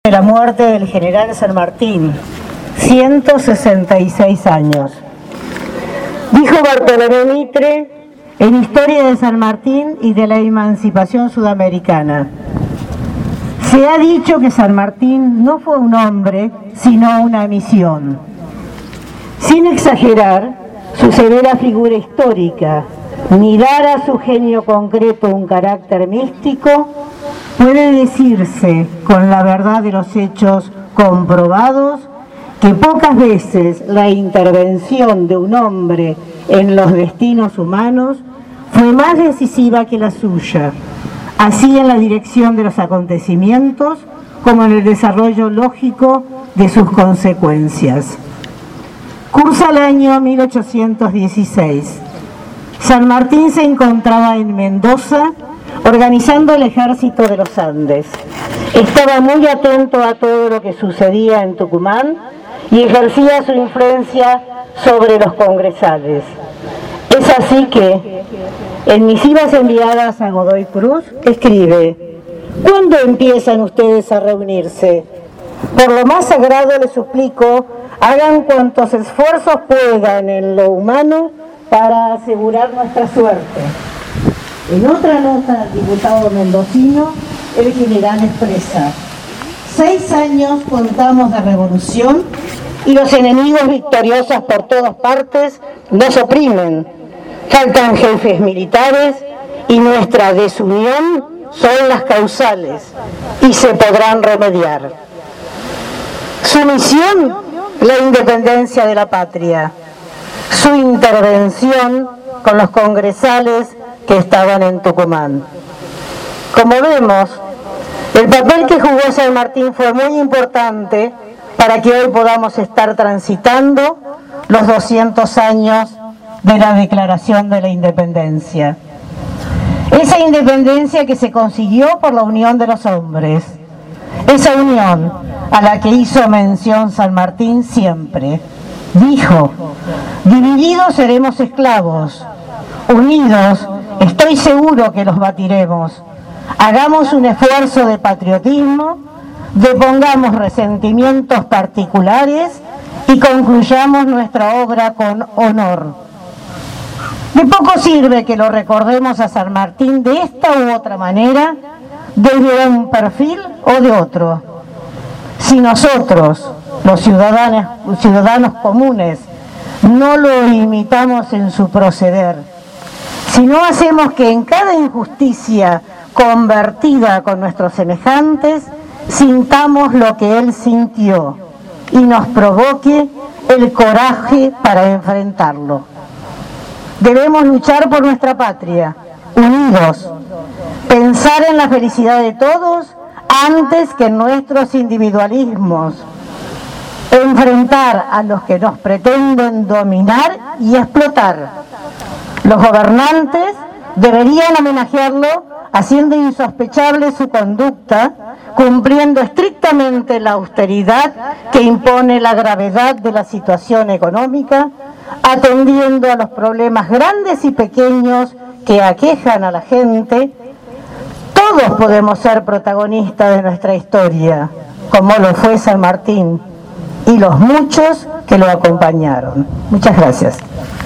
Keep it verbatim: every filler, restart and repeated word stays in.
De la muerte del general San Martín, ciento sesenta y seis años. Dijo Bartolomé Mitre en Historia de San Martín y de la emancipación sudamericana: se ha dicho que San Martín no fue un hombre, sino una misión. Sin exagerar su severa figura histórica, ni dar a su genio concreto un carácter místico, puede decirse, con la verdad de los hechos comprobados, que pocas veces la intervención de un hombre en los destinos humanos fue más decisiva que la suya, así en la dirección de los acontecimientos como en el desarrollo lógico de sus consecuencias. Cursa el año mil ochocientos dieciséis. San Martín se encontraba en Mendoza, organizando el ejército de los Andes. Estaba muy atento a todo lo que sucedía en Tucumán y ejercía su influencia sobre los congresales. Es así que, en misivas enviadas a Godoy Cruz, escribe: ¿cuándo empiezan ustedes a reunirse? Por lo más sagrado les suplico, hagan cuantos esfuerzos puedan en lo humano para asegurar nuestra suerte. En otra nota al diputado mendocino, el general expresa: seis años contamos de revolución y los enemigos victoriosos por todas partes nos oprimen. Faltan jefes militares y nuestra desunión son las causales y se podrán remediar. Su misión, la independencia de la patria. Su intervención con los congresales que estaban en Tucumán. Como vemos, el papel que jugó San Martín fue muy importante para que hoy podamos estar transitando los doscientos años de la Declaración de la Independencia. Esa independencia que se consiguió por la unión de los hombres. Esa unión a la que hizo mención San Martín siempre. Dijo: divididos seremos esclavos, unidos estoy seguro que los batiremos. Hagamos un esfuerzo de patriotismo, depongamos resentimientos particulares y concluyamos nuestra obra con honor. De poco sirve que lo recordemos a San Martín de esta u otra manera, desde un perfil o de otro. Si nosotros, los ciudadanos, los ciudadanos comunes, no lo imitamos en su proceder, si no hacemos que en cada injusticia convertida con nuestros semejantes, sintamos lo que él sintió y nos provoque el coraje para enfrentarlo. Debemos luchar por nuestra patria, unidos, pensar en la felicidad de todos antes que en nuestros individualismos, enfrentar a los que nos pretenden dominar y explotar. Los gobernantes deberían homenajearlo haciendo insospechable su conducta, cumpliendo estrictamente la austeridad que impone la gravedad de la situación económica, atendiendo a los problemas grandes y pequeños que aquejan a la gente. Todos podemos ser protagonistas de nuestra historia, como lo fue San Martín y los muchos que lo acompañaron. Muchas gracias.